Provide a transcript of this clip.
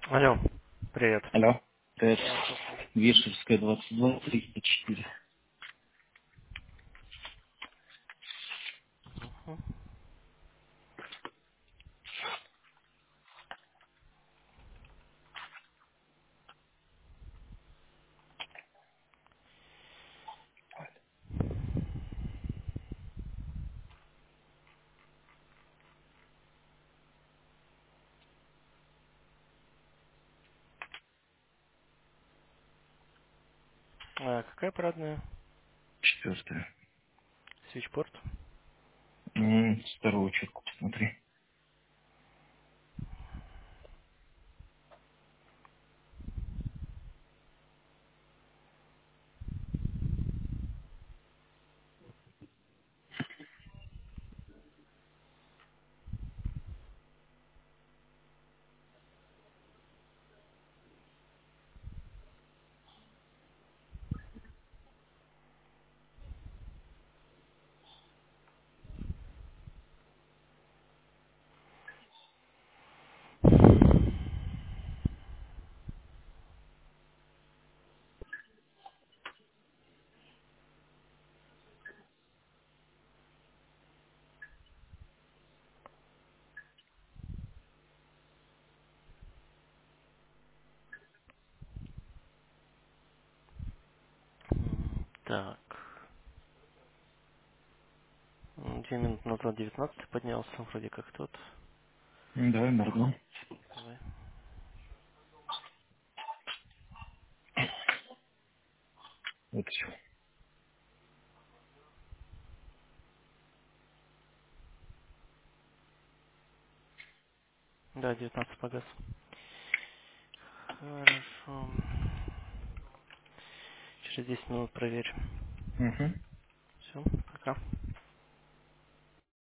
Алло, привет. Алло. Это Да, слушаю. Вишерская 22 304. Мгм. Какая парадная? Четвертая. Свичпорт. Вторую учетку посмотри. Так. 2 минуты назад 19 поднялся, вроде как тут. Давай моргну. Давай. Вот все. Да, 19 погас. Хорошо. Через 10 минут проверь. Угу. Все, пока.